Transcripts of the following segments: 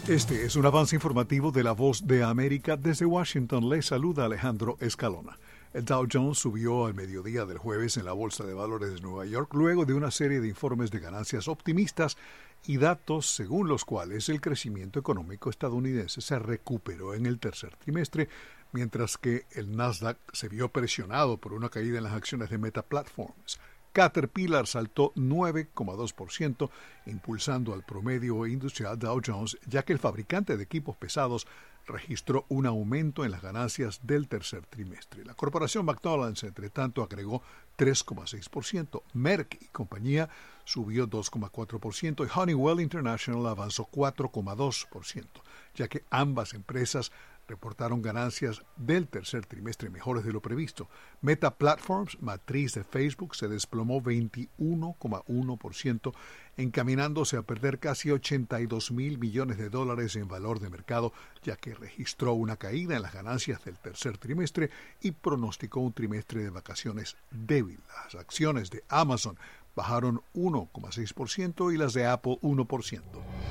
Este es un avance informativo de La Voz de América. Desde Washington les saluda Alejandro Escalona. El Dow Jones subió al mediodía del jueves en la Bolsa de Valores de Nueva York luego de una serie de informes de ganancias optimistas y datos según los cuales el crecimiento económico estadounidense se recuperó en el tercer trimestre, mientras que el Nasdaq se vio presionado por una caída en las acciones de Meta Platforms. Caterpillar saltó 9,2%, impulsando al promedio industrial Dow Jones, ya que el fabricante de equipos pesados registró un aumento en las ganancias del tercer trimestre. La corporación McDonald's, entre tanto, agregó 3,6%. Merck y compañía subió 2,4% y Honeywell International avanzó 4,2%, ya que ambas empresas reportaron ganancias del tercer trimestre mejores de lo previsto. Meta Platforms, matriz de Facebook, se desplomó 21,1%, encaminándose a perder casi $82,000 millones en valor de mercado, ya que registró una caída en las ganancias del tercer trimestre y pronosticó un trimestre de vacaciones débil. Las acciones de Amazon bajaron 1,6% y las de Apple 1%.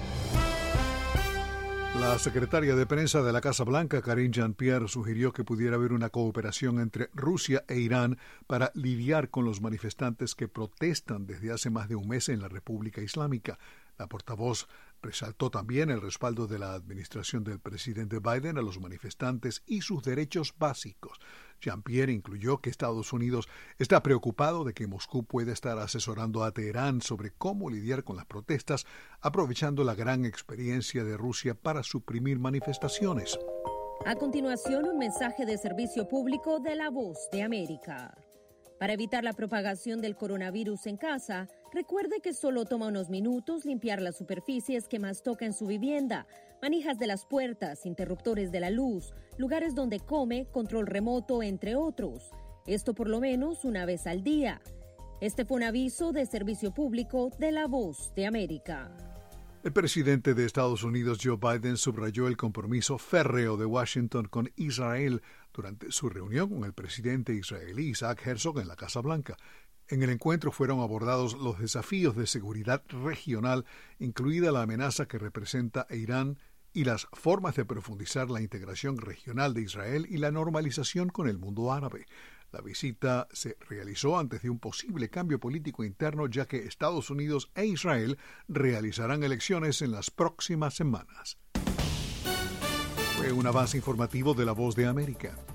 La secretaria de prensa de la Casa Blanca, Karine Jean-Pierre, sugirió que pudiera haber una cooperación entre Rusia e Irán para lidiar con los manifestantes que protestan desde hace más de un mes en la República Islámica. La portavoz resaltó también el respaldo de la administración del presidente Biden a los manifestantes y sus derechos básicos. Jean-Pierre incluyó que Estados Unidos está preocupado de que Moscú pueda estar asesorando a Teherán sobre cómo lidiar con las protestas, aprovechando la gran experiencia de Rusia para suprimir manifestaciones. A continuación, un mensaje de servicio público de La Voz de América. Para evitar la propagación del coronavirus en casa, recuerde que solo toma unos minutos limpiar las superficies que más toca en su vivienda, manijas de las puertas, interruptores de la luz, lugares donde come, control remoto, entre otros. Esto por lo menos una vez al día. Este fue un aviso de servicio público de La Voz de América. El presidente de Estados Unidos, Joe Biden, subrayó el compromiso férreo de Washington con Israel durante su reunión con el presidente israelí Isaac Herzog en la Casa Blanca. En el encuentro fueron abordados los desafíos de seguridad regional, incluida la amenaza que representa Irán y las formas de profundizar la integración regional de Israel y la normalización con el mundo árabe. La visita se realizó antes de un posible cambio político interno, ya que Estados Unidos e Israel realizarán elecciones en las próximas semanas. Fue un avance informativo de La Voz de América.